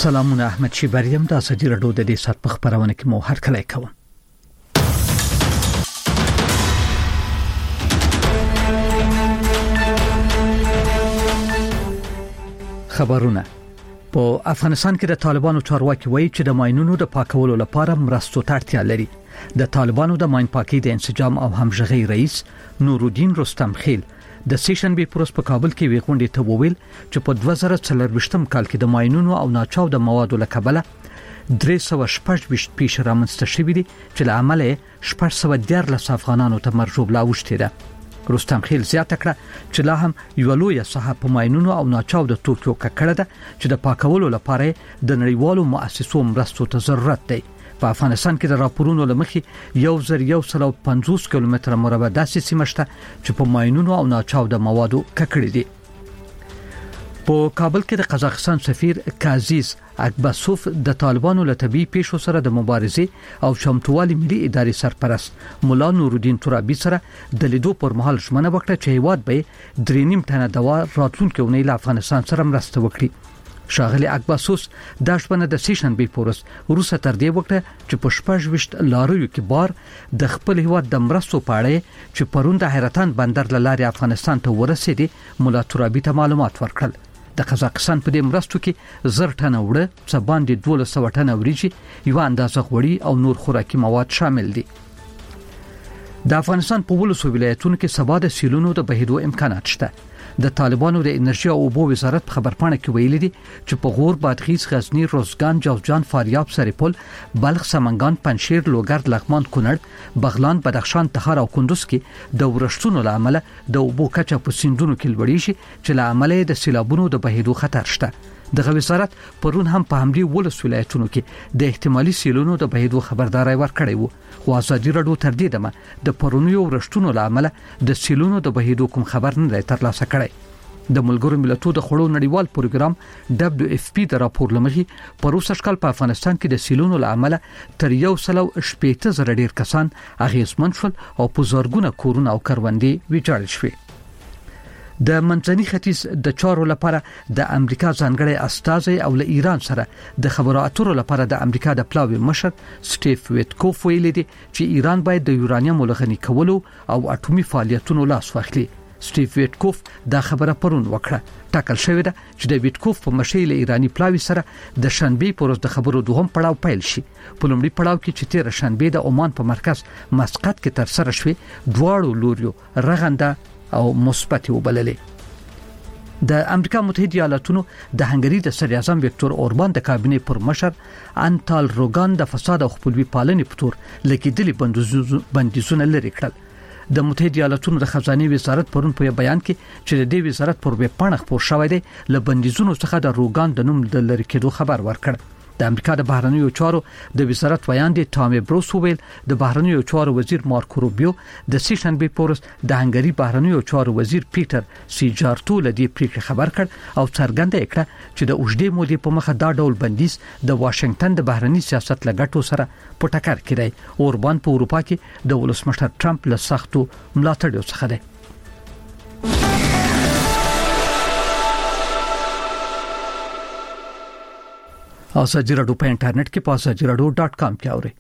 سلامونه احمد شیبریم د اساجي رډو د دې سات په خبرونه کې مو هر کله کوم. خبرونه په افغانستان کې د طالبانو چارواکي وایي چې د ماینونو د پاکولو لپاره مرستو ته اړتیا لري. د طالبانو د ماین پاکي د انسجام او همغږي رئیس نورالدین رستم خیل د سیشنبه پروس په کابل کې ویغونډې ته وویل چې په 2024 کال کې د ماینونو او ناچاو د موادو لکبله 316 پیښې رامنځته شوې دي چې له عمله 614 افغانانو ته مرجوب لا وشته ده. رستم خیل زیاته کړه چې لا هم یو لوی صحه په ماینونو او ناچاو د توکیو ککړه ده چې د پاکولو لپاره د نړیوالو مؤسسو مرستو ته ضرورت دی. په افغانستان کې د راپورونو لمخې 1150 کیلومتره مربع داسې سیمه شته چې په ماینونو او ناچاو د موادو ککړې دي. په کابل کې د قزاقستان سفیر کازیز اکباسوف د طالبانو له طبي پیښو سره د مبارزې او شمتوالي ملي ادارې سرپرست مولا نورالدین ترابي سره د لیدو پر مهال ژمنه وکړه چې هیواد به 3.5 ټنه دوا راتلونکي اونۍ له افغانستان سره مرسته وکړي. شاغلی اکباسوس د شپنه د سیشنبه پورس روسه تر دې وکړه چې په 28 لاریو کې بار د خپل هیواد د مرستو پاړې چې پرون د حیرتان بندر لارې افغانستان ته ورسېدي مولا ترابي ته معلومات ورکړل. د قزاقستان په دې مرستو کې 1000 ټنه وړه، څه باندې 1200 ټنه وریجې، یو اندازه غوړي او نور خوراکي مواد شامل دي. د افغانستان په ولسو ولایتونو کې سبا د سیلونو د بهیدو امکانات شته. د طالبانو د انرژي او اوبو وزارت خبرپاڼه کې ویلي دي چې په غور، بادغیس، غزنی، روزګان، جوزجان، فاریاب، سرپل، بلخ، سمنګان، پنجشیر، لوګر، لغمان، کونړ، بغلان، بدخشان، تخار او کندوز کې د ورښتونو لامل د اوبو کچه په سیندونو کې لوړیږي چې لامل د سیلابونو د بهیدو خطر شته. د وزارت پرون هم په همدې ولس ولایتونو کې د احتمالي سیلونو د بهیدو خبرداري ورکړې وو. خو اساجي رډو تر دې دمه د پرونیو ورښتونو لامل د سیلونو د بهیدو کوم خبر نه ترلاسه کړي. د ملګرو ملتونو د خړو نړیوال پروګرام WFP د راپور لمخې پروسه شکل په افغانستان کې د سیلونو لامل تر 180,000 ډیر کسان اغیزمن شول او په زورګونه کورونه او کروندې ویجاړ شوي. د منځني ختیځ د چارو لپاره د امریکا ځانګړی استازی او له ایران سره د خبرو اترو لپاره د امریکا د پلاوي مشر سټیف ویټکوف ویلي دي چې ایران باید د یورانیم لغنی کولو او اټومي فعالیتونو لاس واخلي. سټیف ویټکوف دا خبره پرون وکړه. ټاکل شوې ده چې د ویټکوف په مشیل ایرانی پلاوي سره د شنبه پروز د خبرو دوهم پړاو پیل شي. په لومړي پړاو کې چې 13 شنبه د عمان په مرکز مسقط کې تر سره شوې، دواړو لوريو رغنده او مثبت وبللې. د امریکا متحده ایالاتونو د هنګری د صدر اعظم وکټور اوربان د کابینې پر مشر انټال روګان د فساد او خپلوي پالنې په تور لګیدلي بندیزونه لري کړل. د متحده ایالاتونو د خزانه وزارت پرون په بیان کې چې د دې وزارت پر ویب پاڼه خبر شوی دی له بندیزونو څخه د روګان د نوم د لری کېدو خبر ورکړ. د امریکا د بهرنیو چارو د وزارت ویاندې ټامي بروس ویل د بهرنیو چارو وزیر مارکو روبیو د سیشنبه پورس د هنګری بهرنیو چارو وزیر پیټر سیجارتو له دې پریکړې خبر کړ او څرګنده کړه چې د اوږدې مودې په مخه دا ډول بندیز د واشنگټن د بهرنی سیاست لګټو سره په ټکر کې دی. اوربان په اروپا کې د ولسمشر ټرمپ له سختو ملاتړو څخه دی. اساجي رډو په انټرنیټ کې pasajirado.com کې اوري.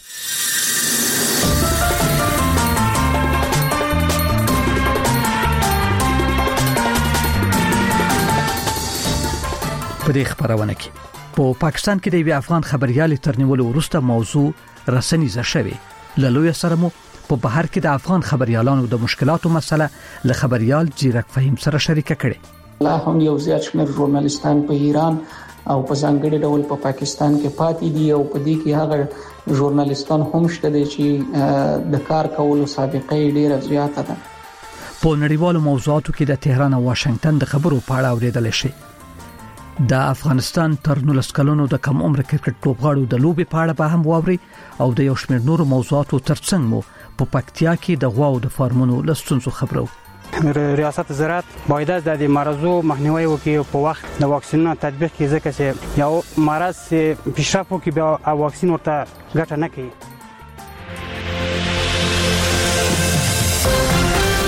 په دې خبرونه کې په پاکستان کې د یو افغان خبريال ترنیولو وروسته موضوع رسنیزه شوه. لوی سره مو په بهر کې د افغان خبريالانو د مشکلاتو مسله له خبريال جیرک فهیم سره شریکه کړي. لا هم یو زیات شمېر ژورنالیستان په ایران او په ځانګړي ډول په پاکستان کې پاتې دي او په دې کې هغه ژورنالیستان هم شته چې د کار کولو سابقه ډیره زیاته ده. په نړیوالو موضوعاتو کې د تهران او واشنگټن د خبرو په اړه اوریدل شي. د افغانستان تر 19 کلونو د کم عمر کرکټ لوبغاړو د لوبي په اړه به هم واوري او د یو شمېر نورو موضوعاتو ترڅنګ مو په پکتیا کې د غواو د فارمونو لستونزو خبرو. ریاست زراعت باید از د مرزو مخنیوي وکړي په وخت د واکسینونو تطبیق کې ځکه چې یو مرز پیشرفت وکړي بیا واکسین ورته ګټه نه کوي.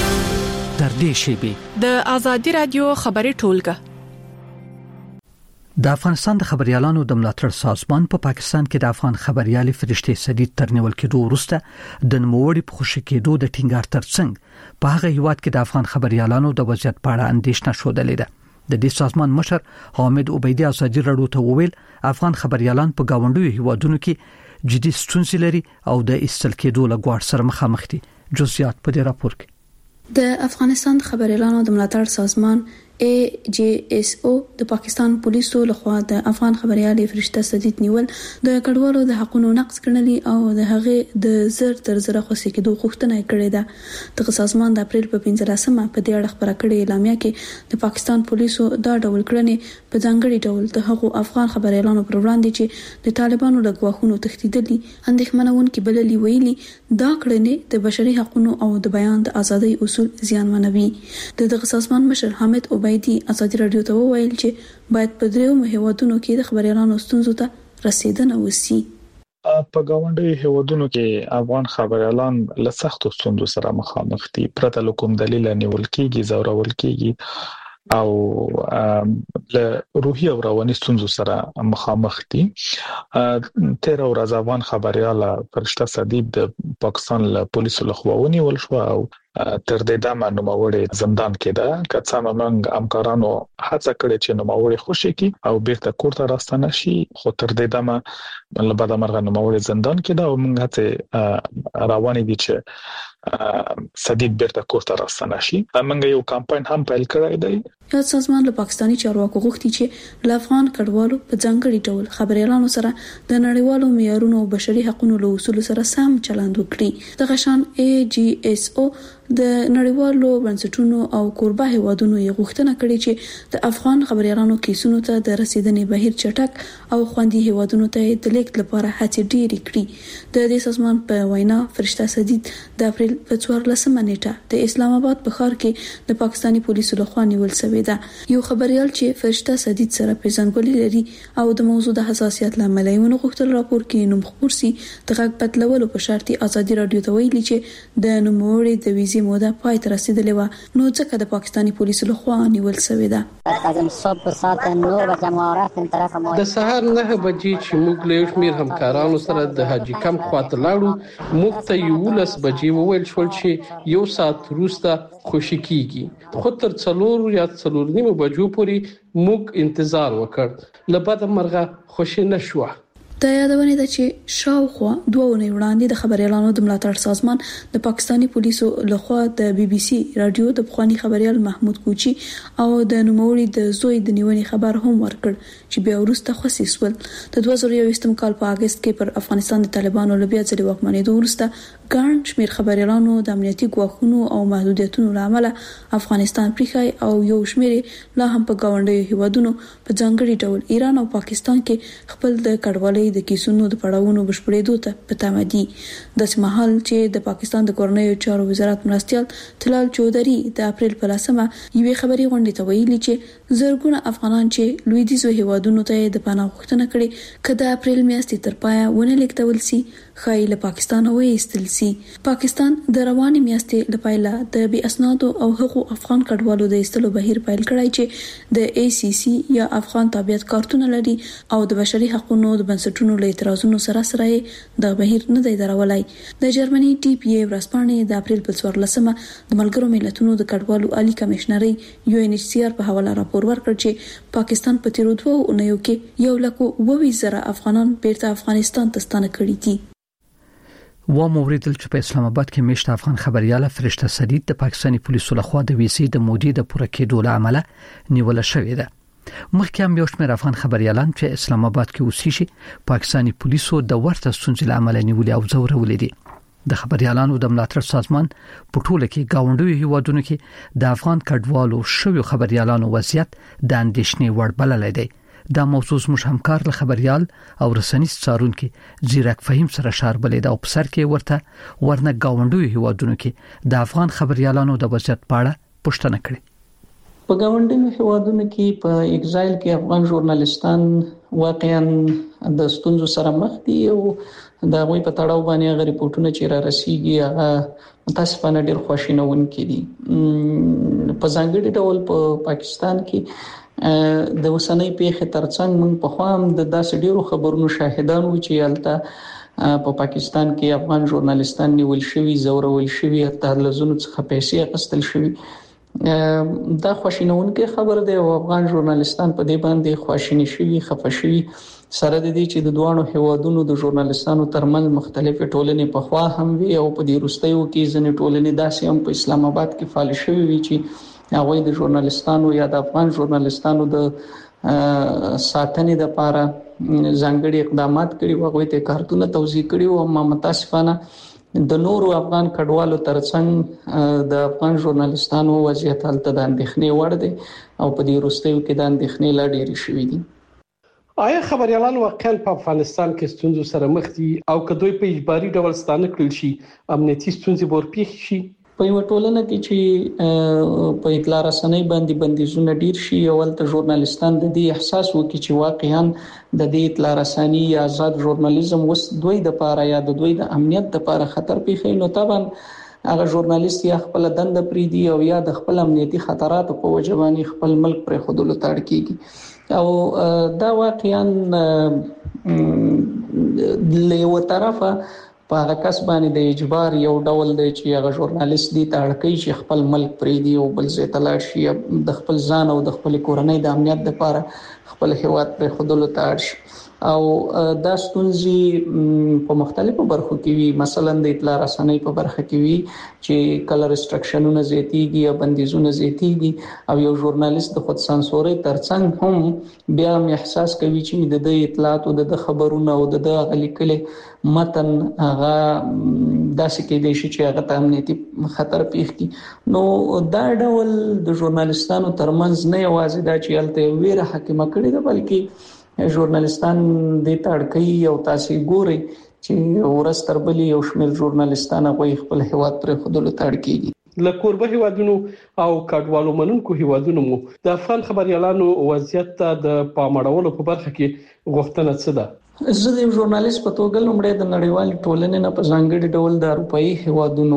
در دې شی به د ازادي رادیو خبري ټولګه د افغانستان د خبريالانو د ملاتړ سازمان په پاکستان کې د افغان خبريالي فرشتي سدید ترنیول کېدو وروسته د نوموړي په خوشی کېدو د ټینګار ترڅنګ په هغه هیواد کې د افغان خبريالانو د وضعیت په اړه اندېښنه شودلې ده. د دې سازمان مشر حامد عبیدی ازادي راډیو ته وویل افغان خبريالان په گاونډیو هیوادونو کې جدي ستونزې لري او د ایستل کېدو له ګواښ سره مخامخ دي. جزئیات په دې راپور کې د افغانستان خبريالانو د ملاتړ سازمان AJSO د پاکستان پولیسو لخوا د افغان خبريالي فرشته سدید نیول د کډوالو د حقوقو نقض کړنلي او د هغه د زر تر زر خوشی کېدو غوښتنه کړې ده. د سازمان د اپریل په 15مه په دې اړه خبره کړې اعلامیه کې د پاکستان پولیسو دا ډول کړنې په ځانګړي ډول د هغو افغان خبريالانو پر وړاندې چې د طالبانو له غواخونو تښتیدلي اندېښمنونکي بللي ویلي دا کړنې د بشري حقوقو او د بیان د ازادۍ اصول زیانمنوي. دغه سازمان مشر حامد عبیدی ازادي راډیو ته وویل چې باید په دریو هیوادونو کې د خبريالانو ستونزو ته رسیدنه وشي. په گاونډي هیوادونو کې افغان خبريالان له سختو ستونزو سره مخامخ دي. پرته له کوم دلیل نیول کېږي، زورول کېږي او له روحي او رواني ستونزو سره مخامخ دي. 13 ورځ افغان خبريال فرشته سدید د پاکستان له پولیسو لخوا ونیول شو او تر دې دمه نوموړی زندان کې ده. که څه موږ همکارانو هڅه کړې چې نوموړی خوشی کی او بیرته کور ته راستنه شي، خو تر دې دمه له بعد مرغه نوموړی زندان کې ده او موږ هڅه روانې دي چې سدید بیرته کور ته راستنه شي. موږ یو کمپاین هم پیل کړی دی. یاد سازمان له پاکستاني چارواکو غوښتي چې له افغان کډوالو په ځانګړي ډول خبريالانو سره د نړیوالو معیارونو او بشري حقوقو له اصول سره سم چلند وکړي. د غشان AJSO د نړیوالو بنسټونو او کوربه هیوادونو یې غوښتنه کړې چې د افغان خبريالانو کیسونو ته د رسیدنې بهیر چټک او خوندي هیوادونو ته د لیک لپاره هڅې ډېرې کړې. د دې سازمان په وینا فرشته سدید د اپریل په 14مه نیټه د اسلام آباد په ښار کې د پاکستاني پولیسو لخوا نیول شوی ده. یو خبريال چې فرشته سدید سره پیژندګلوي لري او د موضوع د حساسیت لامل یې غوښتل راپور کې نوم خبر سي د غږ بدلولو په شرط ازادي راډیو ته ویلي چې د نوموړي د ویزې موده پای ته رسیدلې و، نو ځکه د پاکستاني پولیسو لخوا نیول شوی ده. د سهار 9 بجې چې موږ له شمیر همکارانو سره د حاجی کم خواته لاړو، موږ ته 11 بجې وویل شو چې یو ساعت وروسته خوشی کیږي. خو تر 4 یا 4:30 بجو پورې موږ انتظار وکړ، له بعد مرغه خوشی نشوه. د یادونه ده چې شاوخوا 2 ونې وړاندې د خبريالانو د ملاتړ سازمان د پاکستاني پولیسو لخوا د BBC رادیو د بخوانی خبريال محمود کوچی او د نوموړي د زوی د نیونې خبر هم ورکړ چې بیا وروسته خصيص ول. د 2021 کال په اگست کې پر افغانستان د طالبانو له بیا ځلې واکمنېدو وروسته ګڼ شمېر خبريالانو د امنیتي ګواښونو او محدودیتونو لامل افغانستان پریخای او یو شمېر لا هم په گاونډیو هیوادونو په ځانګړي ډول ایران او پاکستان کې خپل د کډوالۍ د کیسونو د پړاوونو بشپړېدو ته په تمه دي. د سمحال چې د پاکستان د کورنیو چارو وزارت مرستيال طلال چودري د اپریل په 10مه یوې خبري غونډې ته ویلي چې زرګونه افغانان چې لویدیځو هیوادونو ته د پناه غوښتنه کړې کله د اپریل میاشتې تر پایه ونه لیکتول سي خای له پاکستان وېستل سي. پاکستان د رواني میاشتې لپاره د بي اسنادو او حقوق افغان کډوالو د ایستلو بهیر پیل کړای چې د ACC یا افغان تابعیت کارتونه لري او د بشري حقوقو د بنسټونو له اعتراضونو سره د بهیر نه دی درولای. د جرمني TPA ورځپاڼې د اپریل په 14مه د ملګرو ملتونو د کډوالو عالی کمشنري UNHCR په حواله راپور ورکړ چې پاکستان په تیرو 2 اونیو کې 1,20,000 افغانان بیرته افغانستان ته ستانه کړي دي. و موریدل چې په اسلام آباد کې میشت افغان خبريال فرشته سدید د پاکستاني پولیسو لخوا د ویزې د مودې د پوره کېدو لامل نیول شوې ده. مخکې هم یو شمېر افغان خبريالان چې اسلام آباد کې اوسېږي پاکستاني پولیسو د ورته ستونزې لامل نیولې او ځورولې دي. د خبريالانو د ملاتړ سازمان په ټوله کې گاونډیو هیوادونو کې د افغان کډوالو شویو خبريالانو وضعیت د اندېښنې وړ بللی دی. دا موضوع زموږ همکار له خبريال او رسنیز څارونکو زیرک فهیم سره شاربلې دا په سر کې ورته ورنه گاونډیو هیوادونو کې د افغان خبريالانو د وضعیت په اړه پوښتنه کړې. په گاونډیو هیوادونو کې په ایگزایل کې افغان ژورنالیستان واقعا د ستونزو سره مخ دي او دا غوي په تړاو باندې غو ریپورتونه چې را رسیږي هغه متاسفانه ډیر خوشینونکي دي. په ځانګړي ډول په پاکستان کې د وسنۍ پیښې ترڅنګ موږ په خوام د داسې ډیرو خبرونو شاهدان و چې البته په پاکستان کې افغان ژورنالیستان نیول شوي، زورول شوي، حتی لزونو څخه پیسې اخیستل شوي. دا خواشینونکې خبر دی او افغان ژورنالیستان په دې باندې خواشینی شوي، خفه شوي، سره د دې چې د دوه هیوادونو د ژورنالیستانو ترمنځ مختلفې ټولنې په خوا هم وي او په دې وروستیو کې ځینې ټولنې داسې هم په اسلام آباد کې فعال شوي وي چې هغه د ژورنالیستانو یا د افغان ژورنالیستانو د ساتنې لپاره ځانګړي اقدامات کړي او هغه ته کارتونه توزیع کړي او متاسفانه د نورو افغان کډوالو ترڅنګ د افغان ژورنالیستانو وضعیت هلته د اندېښنې وړ دی او په دې وروستیو کې د اندېښنې لا ډېرې شوې دي. آیا خبريالان واقعا په افغانستان کې ستونزو سره مخ دي او کدوې په اجباري ډول ستانه کړل شي امنیتي ستونزې ورپېښ شي؟ په یو ټولنه کې چې په اطلاع رسنۍ باندې بندیزونه ډیر شي او ولته ژورنالیستان د دې احساس وکړي چې واقعا د دې اطلاع رسنۍ یا آزاد ژورنالیزم وس دوی د لپاره یا د دوی د امنیت لپاره خطر پیښي، نو طبعا هغه ژورنالیست یا خپل دنده پریدي او یا د خپل امنیتي خطراتو په وجه باندې خپل ملک پر خودلو تاړ کیږي او دا واقعا له یو طرفه په هغه کس باندې د اجبار یو ډول دی چې هغه ژورنالیست دی ته اړکې چې خپل ملک پریدي او بل ځای ته لاړ شي د خپل ځان او د خپل کورنۍ د امنیت لپاره خپل هیواد پر خودلو ته اړ شي او دا ستونزې په مختلفو برخو کې وي. مثلا د اطلاع رسنۍ په برخه کې وي چې کله ریستریکشنونه زیاتېږي یا بندیزونه زیاتېږي او یو ژورنالیست د خود سانسوري ترڅنګ هم بیا احساس کوي چې د اطلاعات او د خبرونو او د غلیکلې متن هغه داسې کې دی چې هغه ته امنیتي خطر پیښ کی. نو دا ډول د ژورنالیستانو ترمنځ نه یوازې دا چې الته ویره حاکمه کړې ده بلکې ژورنالیستان د تړکې او تاسو ګوري چې ورستر بلی او شمیر ژورنالیستان غوي خپل هیواد پر خودلو تړکېږي. له کوربه هیوادونو او کډوالو منونکو هیوادونو مو د افغان خبريالانو وضعیت ته د پامړولو په برخه کې غوښتنه څه ده؟ زه د ژورنالیست په توګه لومړی د نړیوال ټولنې نه په ځانګړي ډول د اروپאי هیوادونو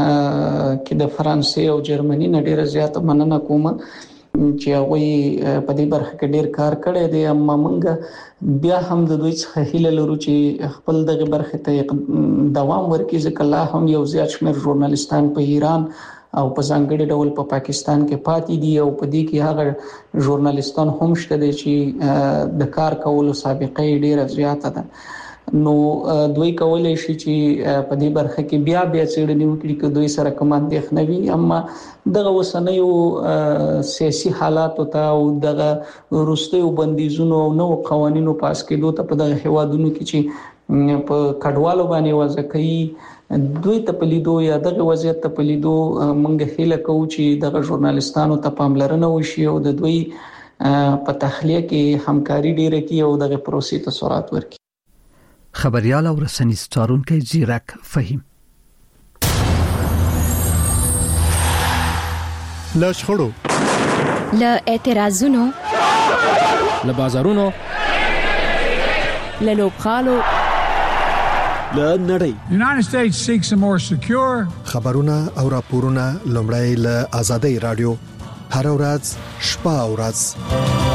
کې د فرانسې او جرمني نه ډیره زیاته مننه کوم چې هغه په دې برخه کې ډیر کار کړی دی، اما موږ بیا هم د دوی څخه هیله لرو چې خپل دغه برخه ته دوام ورکړي ځکه لا هم یو زیات شمېر ژورنالیستان په ایران او په ځانګړي ډول په پاکستان کې پاتې دي او په دې کې هغه ژورنالیستان هم شته چې د کار کولو سابقه ډیره زیاته ده. نو دوی کولای شي چې په دې برخه کې بیا څېړنې وکړي چې دوی سره کوم اندېښنه وي، اما دغه وسنیو سیاسي حالات او دغه وروستیو بندیزونو او نو قوانینو پاس کېدو ته په دغه هیوادونو کې چې په کډوالو باندې وضع کوي دوی ته پلیدو یا دغه وضعیت ته پلیدو موږ هیله کوو چې دغه ژورنالیستانو ته پاملرنه وشي او د دوی په تخلیه کې همکاري ډیره کوي او دغه پروسې ته سرعت ورکړي. خبريال او رسنیز څارونکي زیرک فهیم. له شخړو، له اعتراضونو، له بازارونو، له لوبخالو، له نړۍ. United States seeks a more secure. خبرونه او راپورونه لومړی له آزادۍ رادیو هر ورځ شپه او ورځ.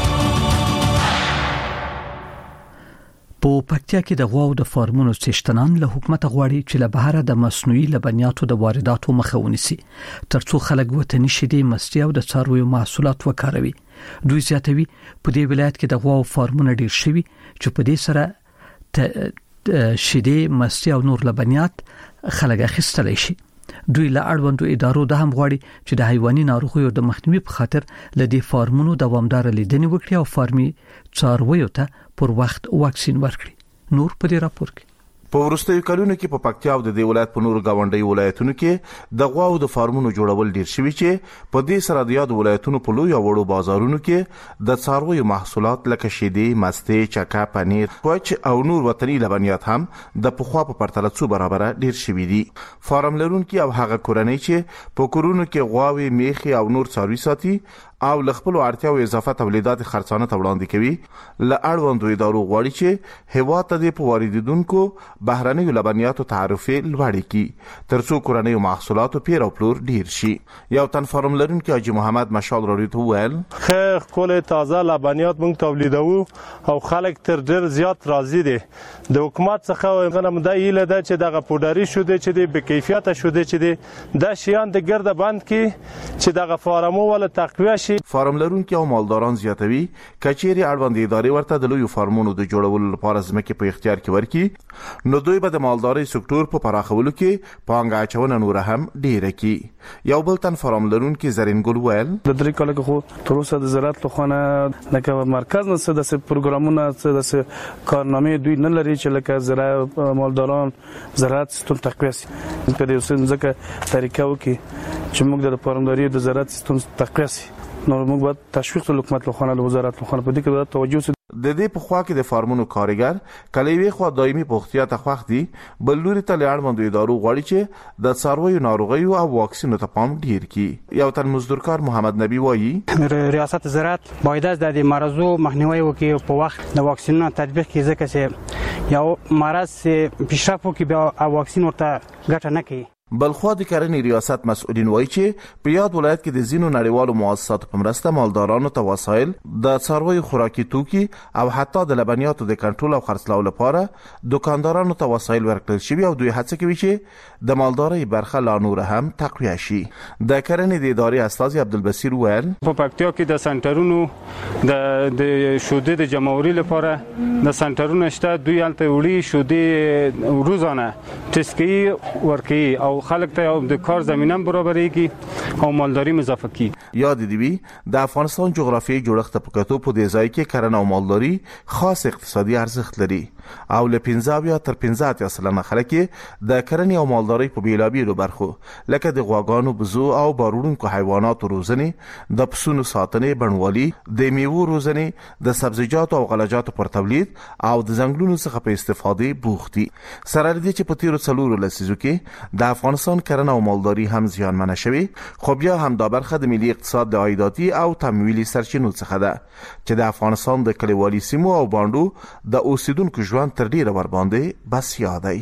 په پکتیا کې د غواو د فارمونو څښتنان له حکومت غواړي چې له بهر د مصنوعي لبنیاتو د وارداتو مخه ونیسي ترڅو خلک وطني شیدې، مستي او د څارویو محصولات وکاروي. دوی زیاتوي په دې ولایت کې د غواو فارمونه ډیر شوي چې په دې سره شیدې، مستي او نور لبنیات خلک اخیستلی شي. دوی له اړوندو ادارو د هم غواړي چې د حیواني ناروغیو د مخنیوي په خاطر له دې فارمونو دوامدار لیدنې وکړي او فارمي څارویو ته پر وخت واکسین ورکړي. نور په دې راپور کې په ورستیو کلونو کې په پکتیا او د دې ولایت په نورو گاونډي ولایتونو کې د غواو د فارمونو جوړول ډیر شوي چې په دې سره د یاد ولایتونو په لوی او وړو بازارونو کې د څارویو محصولات لکه شیدې، مستي، چکه، پنیر، کوچ او نور وطني لبنیات هم د پخوا په پرتله څو برابر ډیر شوي دي. فارم لرونکي او هغه کورنۍ چې په کورونو کې غواوې، میخي او نور څاروي ساتي او لخپل اړتیا او اضافه تولیدات خرڅانه وړاندې کوي ل اړوندو ادارو غواړي چې هوا ته د واردیدونکو بهرنۍ لبنیاتو تعرفه لوړ کړي ترڅو کورنۍ محصولاتو پیر او پلور ډیر شي. یو تن فارم لرونکي حاجی محمد مشال رادیو ته ویل خیر کول تازه لبنیات موږ تولیدوو او خلک تر ډیر زیات راضي دي. د حکومت څخه غنم د ایله د چې دغه پودری شوده چې د بکیفیت شوده چې د شیان د ګرد بند کی چې دغه فارمو ول تقویه شي. فارم لرونکي او مالداران زیاتوي کچيري اړوند ادارې ورته د لوی فارمونو د جوړولو لپاره ځمکې په اختیار کې ورکي نو دوی به د مالداري سکتور په پراخولو کې پانګه اچونه نور هم ډیره کی. یو بل تن فارم لرونکي زرین ګل ویل د درې کال خو تر اوسه د زراعت لخوا نه مرکز نه څه د پروګرامونه څه د کارنامې دوی نه لري چې لکه زراعت مالداران زراعت ستون تقویه شي په دې ځکه طریقه وکي چې موږ د فارمداري د زراعت ستون تقویه شي نو موږ باید تشویق حکومت لخوا له وزارت لخوا په دې کې توجه د دې په خوا کې د فارمونو کارګر کلیوي خو دایمي پوښتیا ته خوښ دي بل لوري ته لاړمند ادارو غواړي چې د څارویو ناروغیو او واکسینو ته پام ډیر کړي. یو تن مزدورکار محمد نبی وایي ریاست زراعت باید از د مرزو مخنیوي وکړي په وخت د واکسینونو تطبیق کې ځکه چې یو مرز پیشرفت وکړي بیا واکسین ورته ګټه نه کوي. بلخوا د کرنې ریاست مسؤلین وایي چې په یاد ولایت کې د زینو نړیوالو مؤسساتو په مرسته مالدارانو ته وسایل د څارویو خوراکي توکي او حتی د لبنیاتو د کنټرول او خرڅلاو لپاره دکاندارانو ته وسایل ورکړل شوي او دوی هڅه کوي چې د مالدارۍ برخه لا نور هم تقویه شي. د کرنې د ادارې استاذ عبدالبصیر ویل په پکتیا کې د سنټرونو د شودې د جمهوریت لپاره د سنټرونو شته دوی الته وړي شودې روزانه تسکي ورکي او خلک ته د کار زمينه برابرېږي او مالداري اضافه کی. یاد دی وی د افغانستان جغرافیایي جوړښت په کتو په دې ځای کې کرنه او مالداري خاص اقتصادي ارزښت لري او له 15 تر 15% خلک د کرنې او مالداري په بیلابیلو برخو لکه د غواګانو بزو او بارونکو حیواناتو روزنې د پسونو ساتنې بڼوالي د میوو روزنې د سبزیجاتو او غلجاتو پر تولید او د ځنګلونو څخه په استفاده بوختي. سره دې چې په تیرو څلورو لسیزو کې د افغانستان کرنه او مالداري هم زیانمنه شوي خو بیا هم دا برخه د ملي اقتصاد د عایداتي او تمویلي سرچینو څخه ده چې د افغانستان د کلیوالي سیمو او باندو د اوسیدونکو ژوند تر ډیره ور باندې بس یادای.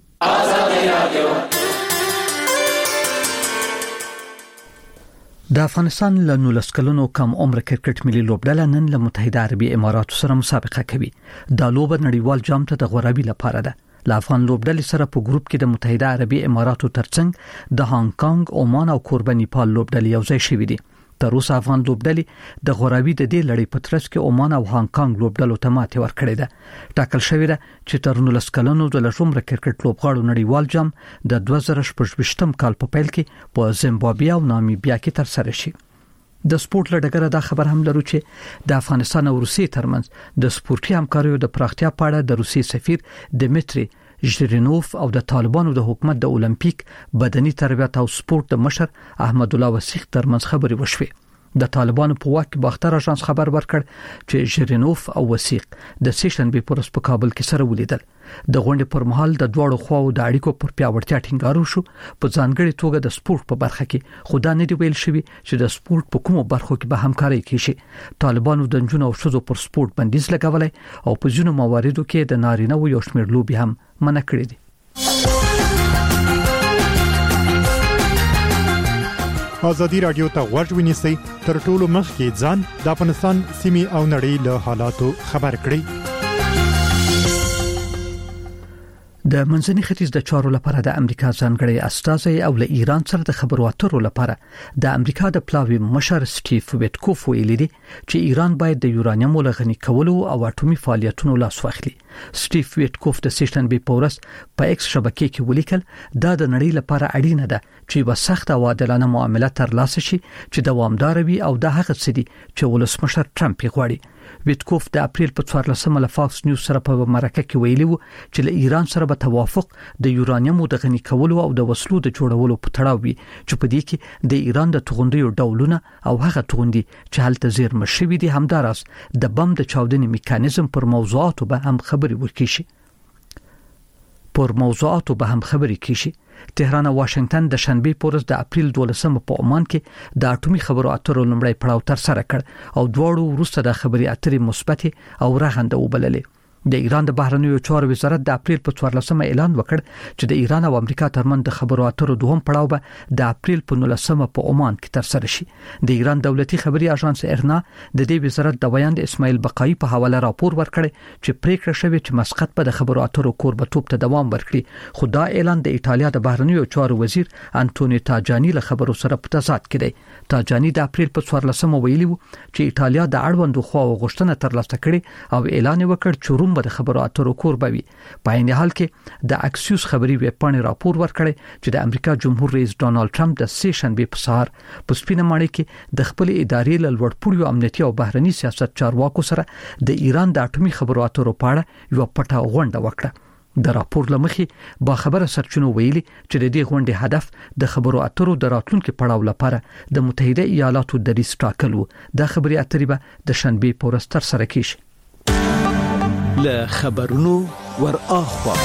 د افغانستان له 19 کلونو کم عمر کرکټ ملي لوبډله نن له متحده عربي اماراتو سره مسابقه کوي. دا لوبه نړیوال جام ته د غوړاوي لپاره ده. له افغان لوبډلې سره په ګروپ کې د متحده عربي اماراتو ترڅنګ د هانګ کانګ، عمان او کوربه نیپال لوبډلې یوځای شوې دي. تر اوسه افغان لوبډلې د غوړاوي د دې لړۍ په ترڅ کې عمان او هانګ کانګ لوبډلو ته ماتې ورکړې ده. ټاکل شوې ده چې تر 19 کلونو د لږ کرکټ لوبغاړو نړیوال جام د 2018 کال په پیل کې په زیمبابوې او نامیبیا کې ترسره شي. د سپورت لړګره دا خبر هم لرو چې د افغانستان او روسیې ترمنځ د سپورتي همکاریو د پراختیا په اړه د روسیې سفیر دمیتری ژیرینوف او د طالبانو د حکومت د اولمپیک بدني تربیت او سپورت د مشر احمد الله وسیق ترمنځ خبري وشوي. د طالبانو په واک کې باختر اژانس خبر ورکړ چې ژیرینوف او وسیق د سیشنبه پر ورځ په کابل کې سره ولیدل. د غونډې پر مهال د دوړو خواو د اړیکو پر پیاوړتیا ټینګار وشو. په ځانګړي توګه د سپورت په برخه کې خو دا نه دی ویل شوی چې د سپورت په کومو برخو کې به همکاري کیږي. طالبانو د جنونو او شذو پر سپورت بندیز لګولای او په ځینو مواردو کې د نارینه او یو شمېر لوبي هم منع کړې دي. ازادي رادیو ته غوږ ونیسئ تر ټولو مخکې ځان د افغانستان سیمې او نړۍ له حالاتو خبر کړئ. د منځني ختیځ د چارو لپاره د امریکا ځانګړی استازی او له ایران سره د خبرو اترو لپاره د امریکا د پلاوی مشر سټیف ویټکوف ویلي دي چې ایران باید د یورانیم لغنی کولو او اټومي فعالیتونو لاس واخلي. سټیف ویټکوف د سیشنبه په ورځ په ایکس شبکې کې ولیکل دا د نړۍ لپاره اړینه ده چې یو سخت او عادلانه معامله ترلاسه شي چې دوامدار وي او د هغه څه دي چې ولسمشر ټرمپ یې غواړي. ویټکوف د اپریل په 14 له فاکس نیوز سره په مرکه کې ویلي وو چې له ایران سره به توافق د یورانیم د غنی کولو او د وسلو د جوړولو په تړاو وي چې په دې کې د ایران د توغندیو ډولونه او هغه توغندي چې هلته زیرمه شوي دي همداراز د بم د چاودنې میکانیزم پر موضوعاتو به هم خبري وکړي شي. پر موضوعاتو به هم خبرې کیږي. تهران او واشنگټن د شنبه پورز د اپریل 12 په عمان کې د اټومي خبرو اترو لومړی پړاو تر سره کړ او دواړو وروسته د خبري اترې مثبت او رغنده وبللې. د ایران د بهرنیو چارو وزارت د اپریل په 14 اعلان وکړ چې د ایران او امریکا ترمن د خبرو اترو دوهم پړاو به د اپریل په 19 په عمان کې تر سره شي. د ایران دولتي خبري اژانس ارنا د دې وزارت د بیان د اسماعیل بقایي په حواله راپور ورکړی چې پریکړه شوې چې مسقط په د خبرو اترو کوربتوب ته دوام ورکړي، خو دا اعلان د ایتالیا د بهرنیو چارو وزیر انټونی تاجانی له خبرو سره په تضاد کې دی. تاجانی د اپریل په 14 ویلي وو چې ایتالیا د اړوندو خواو غوښتنه ترلاسه کړې او اعلان وکړ چې روم د خبرو اترو کوربوي. په عین حال کې د اکسیوس خبري ویبپاڼې راپور ورکړی چې د امریکا جمهور رئیس ډانلډ ټرمپ د سه شنبه په سهار په سپینه ماڼۍ کې د خپل ادارې له لوړپوړو امنیتي او بهرني سیاست چارواکو سره د ایران د اټومي خبرو اترو په اړه یو پټه غونډه وکړه. د راپور لمخې با خبره سرچینو ویلي چې د دې غونډې هدف د خبرو اترو د راتلونکو پړاو لپاره د متحده ایالاتو د دریځ ټاکل و. د خبري اترې به د شنبه په ورځ تر سره کیږي. له خبرونو ور اخوا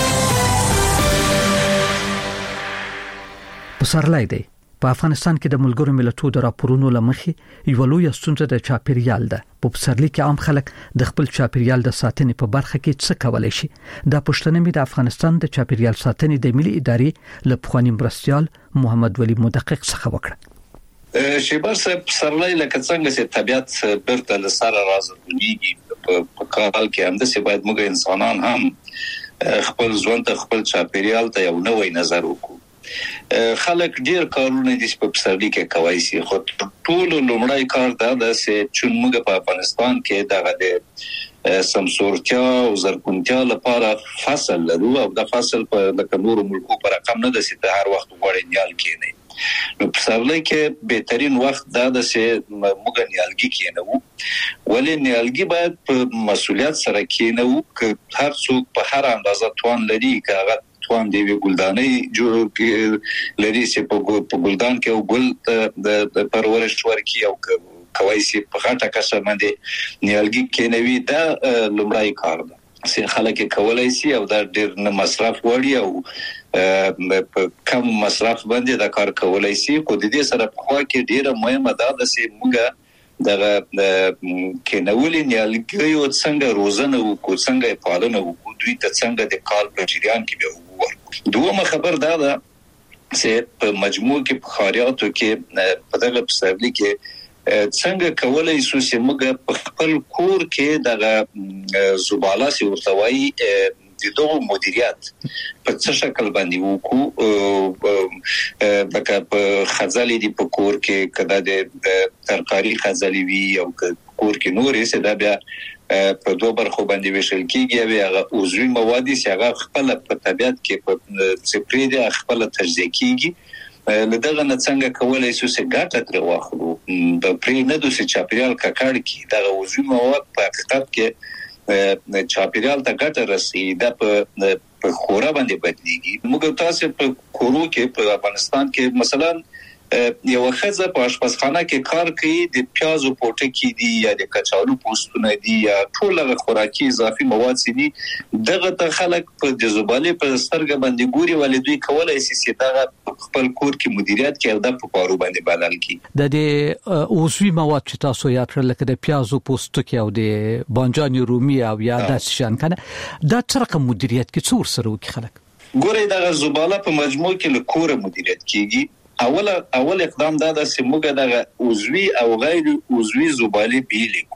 پسرلی دی. په افغانستان کې د ملګرو ملتونو د راپورونو لمخې یو لوی ستونزه د چاپیریال ده. په پسرلی کې عام خلک د خپل چاپیریال د ساتنې په برخه کې څه کولای شي؟ دا پوښتنه مې د افغانستان د چاپیریال ساتنې د ملي ادارې له پخوانی مرستیال محمد ولی مدقق څخه وکړه. شیبر صاحب پسرلی لکه څنګه چې طبيعت برته لسره راځي په کال کې هم د سی باید موږ انسانان هم خپل ژوند ته خپل چاپیریال ته یو نوې نظر وکړو. خلک ډیر کارونه دي په پسرلی کې کوي سي، خو ټول لومړی کار دا ده چې موږ په افغانستان کې دغه د سمسورتیا او زرغونتیا لپاره فصل لرو او د فصل په د نورو ملکو پر رقم نه ده چې هر وخت وړي نیال کېنه. نو پسرلی کې بهترین وخت دا ده چې موږ نیالګي کېنو، ولې نیالګي باید په مسؤلیت سره کېنو چې هر څوک په هر اندازه توان لري چې هغه توان دی ګلدانې جوړ لري چې په ګلدان کې او ګل د پرورش ورکی او کوي چې په غټه کسه باندې نیالګي کېنوي. دا لومړی کار ده چې خلک کولای شي او دا ډیر نه مصرف وړي او په کم مصرف باندې دا کار کولای شي. خو د دې سره په خوا کې ډیره مهمه ده چې موږ دغه کېنولې نیالګي او څنګه روزنه وکړو، څنګه پالنه وکړو، دوی ته څنګه د کال په جریان کې به وګورو. دومره خبر دا ده چې په مجموع کې په خاریاتو کې په دغه پسرلی کې څنګه کولای شو چې موږ په خپل کور کې دغه زباله سي ورتوي د دوه مدیریت په څه شکل باندې وکړو. لکه په خزالي دی په کور کې کدا د ترکاری خزالي وی او کور کې نورې څه دا بیا په دوه برخو باندې وشل کیږي او هغه عضوي مواد چې هغه خپل په طبيعت کې په سپری دي خپل تجزیه کیږي. لدغه نه څنګه کولای شو چې ګټه تر واخلو د پرې نه دوی چاپیریال ککړ کی دغه عضوي مواد په حقیقت کې چاپیریال ته ګټه رسي دا په خورا باندې بدليږي. موږ تاسو په کورو کې په افغانستان کې مثلا یو خزه په آشپزخانه کې کار کوي، د پیازو پوټکی دي یا د کچالو پوستونه دي یا ټول خوراکي اضافي مواد دي، دغه ته خلک په د زباله په سترګه باندې ګوري ولې دوی کولای شي چې دغه خپل کور کې مدیریت کوي او د پارو باندې بدل کی. د عضوي مواد چې تاسو یاد کړل لکه د پیازو پوستکی او د بانجان رومي او یا د شان کنه دا څرخه مدیریت کې څور سره وکي خلک ګوري دغه زباله په مجموع کې له کور مدیریت کیږي. اول اقدام دا ده چې موږ دغه عضوي او غیر عضوي زباله بیلیکو.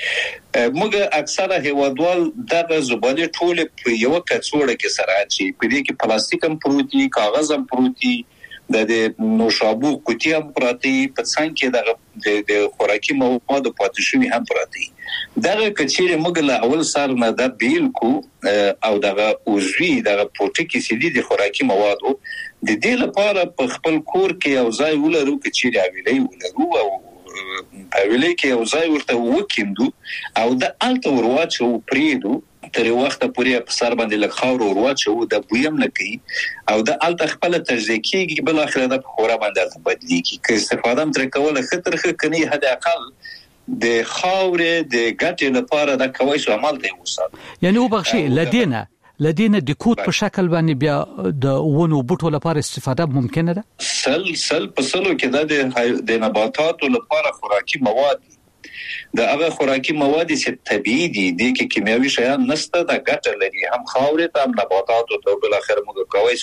موږ اکثره هیوادوال دغه زباله ټول په یو کڅوړه کې سره اچي، په دې کې پلاستیک هم پروتي، کاغذ هم پروتي، د نوشابو کوټي هم پراتی، په څنګه کې د خوراکي مواد پاتې شوی هم پراتی. دغه کچېره موږ له اول سره نه د بیلکو او دغه عضوي دغه پروتیکي سي دي خوراکي مواد د دې لپاره په خپل کور کې یو ځای ولرو چې راویلې ولرو او راویلې کې یو ځای ورته وکیندو او د الته ورواچو پریدو تر وخت پورې په سر باندې لږ خاور ورواچو د بویم نه کوي او د الته خپل تجزیه کیږي بل اخر د خورا باندې بدلیږي که استفاده تر کوله خطر کني حد اقل د خاور د ګټې لپاره د کوي شو عمل دی وسات. یعنی وبخشي لدينا لدينا د کود په شکل باندې بیا د ونو بوټو لپاره استفاده ممکنه ده. سل په سلو کې د نباتاتو لپاره خوراکي مواد د هغه خوراکي مواد چې طبيعي دي د کیمیاوي شیان نشته د ګټه لري هم خاورې ته هم نباتاتو ته بل اخر موږ کوي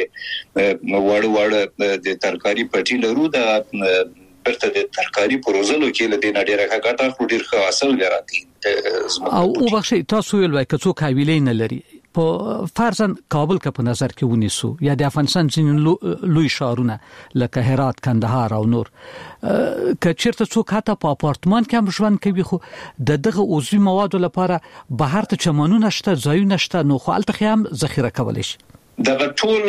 چې وړ د ترکاری پټي لرو د برته د ترکاری پروژلو کې لدې نډیره ګټه خو ډیر ښه حاصل ګرځي او بخښي تاسو ویل وای کڅو حویلې نه لري په فرضاً کابل کې په نظر کې ونیسو یا د افغانستان ځینې لوی شهرونه لکه هرات کندهار او نور کچیرته څوک حتی په اپارتمان کې هم ژوند کوي خو دغه عضوي موادو لپاره بهر ته چمنونه شته ځایونه شته نو خو الته هم ذخیره کولای شي. دغه ټول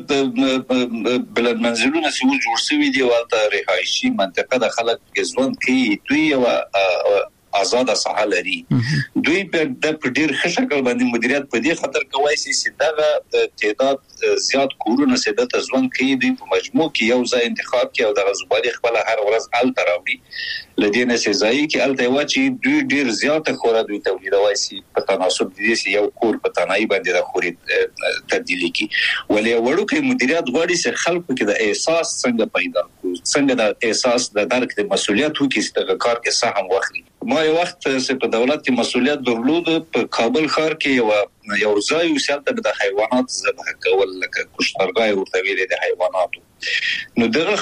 بلد منزلونه چې جوړ شوي دي ولته رهایشي منطقه د خلک ژوند کوي دوی او آزاد ساحه لري دوی د ډیر ښه شکل باندې مدیریت په دې خاطر کوي چې دغه تعداد زیات کورونه سده ته ژوند کوي دوی په مجموع کې یو ځای انتخاب کوي او د غزبالي خپل هر ورځ ال تراوي لدينا سي ځای کې ال ته واچي دوی ډیر زیات خورا دوی تولیدوي سي په تناسب دي چې یو کور په تنهایی باندې د خوري تبدیلی کی ولې وړو کې مدیریت غواړي چې خلکو کې د احساس څنګه پیدا کوي څنګه د احساس د درک د مسولیت وکړي چې د کار کې سهم واخلي. ما یو وخت چې په دولت کې مسولیت درلود په کابل ښار کې یو ځای وسالته د حیوانات ذبح کول لکه کشتارګای ورته ویل د حیواناتو نو دغه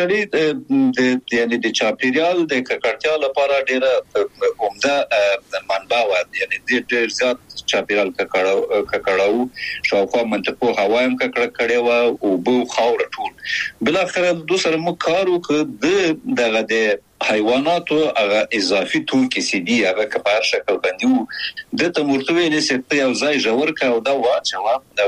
سړی یعنی د چاپیریال د ککړتیا لپاره ډیره عمده منبع و یعنی ډیر زیات چاپیریال ککړاو شاوخوا منطقو هوا هم ککړه کړي و او بو خاور ټول بل اخر دوسر مو کارو ک دغه د حیواناتو هغه اضافي توکي سي دي هغه کبار شکل باندې د تمرتوي نسبت یو ځای جوړ کا او دا واچوا دا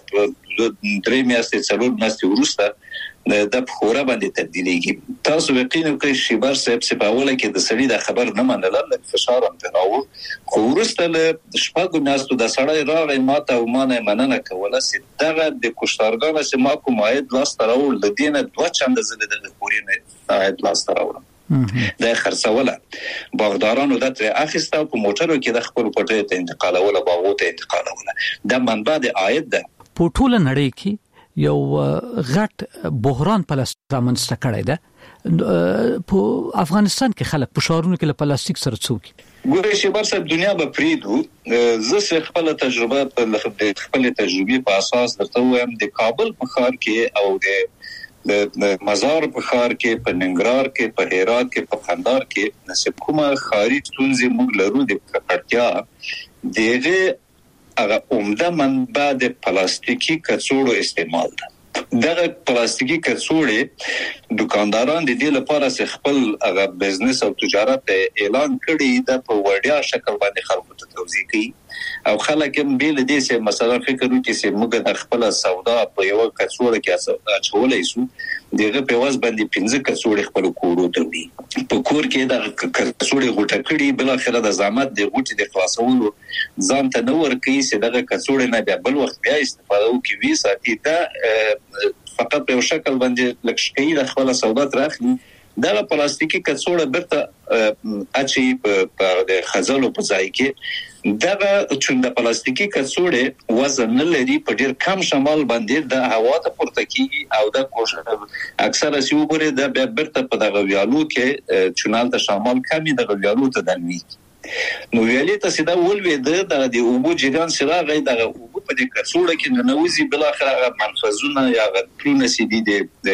درې میاشتې څلور میاشتې ورسته د خورا باندې تبدیلیږي تاسو یقینا کوي شي بار سب اوله کې د سړي د خبر نه منل لکه فشار هم تراو خو ورسته له شپږو میاشتو د سړی راغی ماته او مانه مننه کوله چې دغه د کوشتارګانو چې ما کوم عاید لاس تراو لدینه دوه چنده زله د پورینه عاید لاس تراو د خرڅوله باغدارانو د تر اخیسته په موټرو کې د خپل پټه ته انتقالوله باغو ته انتقالوله د منبع د عاید ده په ټول نړۍ کې یو غټ بحران پلاسټرامنسته کړی ده په افغانستان کې خلک په شهرونو کې له پلاستیک سره څوک ګورې چې برسه دنیا به پریدو زه خپل تجربه خپل تجربه په اساس درته وایم د کابل په ښار کې او د مزار په ښار کې په ننګرهار کې په هرات کې په قندهار کې نسب کومه خاري ستونزې موږ لرو د ککړتیا دغه هغه عمده منبع د پلاستیکي کڅوړو استعمال ده دغه پلاستیکي کڅوړې دکانداران د دې لپاره چې خپل هغه بزنس او تجارت اعلان کړي د په وړیا شکل باندې خلکو ته توضیح کوي او خلک هم بیل دي چې مثلا فکر وکړي چې موږ د خپل سودا په یو کڅوړه کې اچولای شو دغه په واس باندې 15 کڅوړې خپل کورو ته وي په کور کې د کڅوړې غوټه کړي بل اخر د زحمت د غوټې د خلاصولو ځان ته نور کوي چې دغه کڅوړې نه بیا بل وخت بیا استفاده وکړي وی ساتي دا فقط په شکل باندې لکه د خپل سودا ترخلي دا پلاستیکي کڅوړه برته اچي په د خزلو په ځای کې دغه چې د پلاستیکي کڅوړې وزن نه لري په ډیر کم شمال باندې د هوا ته پورته کیږي او د کوشش اکثره سی وګوره د برته په دغه ویالو کې چونال ته شمال کمی دغه ویالو ته دنوي نو ویالې ته سیده ولوي د اوبو جریان سره غي دغه اوبو په دې کڅوړه کې ننوزي بل اخر منفذونه یا غټونه سي دي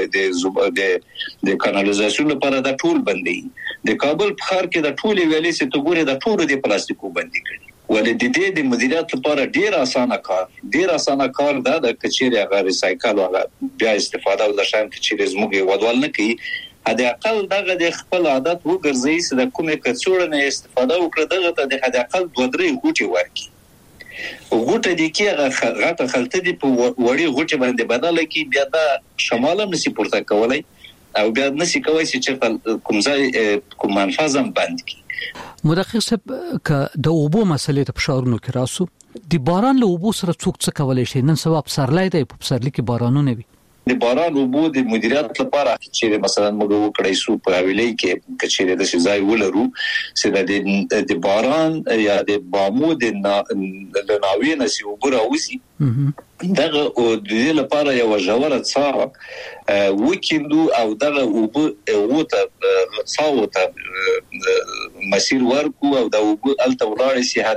د کانالیزاسیون لپاره د ټول بندي د کابل په ښار کې د ټول ویالې سي ته ګوره د ټول د پلاستیکو بندي کړي ولې د مدیریت لپاره ډیر اسانه کار دا د کچېره غیر ریسایکل او بیا استفاده او د شان کچېره زموږ ودوال نه کوي هدا اقل دغه د خپل عادت وګرځي چې د کومه کڅوړه نه استفاده وکړه دغه ته د هدا اقل 2-3 غوټي ورکي غوټه دي کې غټه خلطه دي په وړي غوټي باندې بدل کی بیا د شمال نسی پورته کولای او بیا نسی کوي چې کوم ځای کوم منفذم بند کی مدقق صاحب ک د اوبو مسلې ته بشارونو کې راسو د باران له اوبو سره څوک څه کولای شي نن سبا په سرلای دی په سرلی کې بارانونه وي د باران او بو د مدیریت لپاره چې مثلا موږ وکړای شو په حواله کې کچېره د شزای ولرو چې د باران یا د بامو د ناوې نسی وبره وسی دغه او د دې لپاره یو ژوره څا وکیندو او دغه وته څاوته مسیر ورکو او د الته ولاړ سي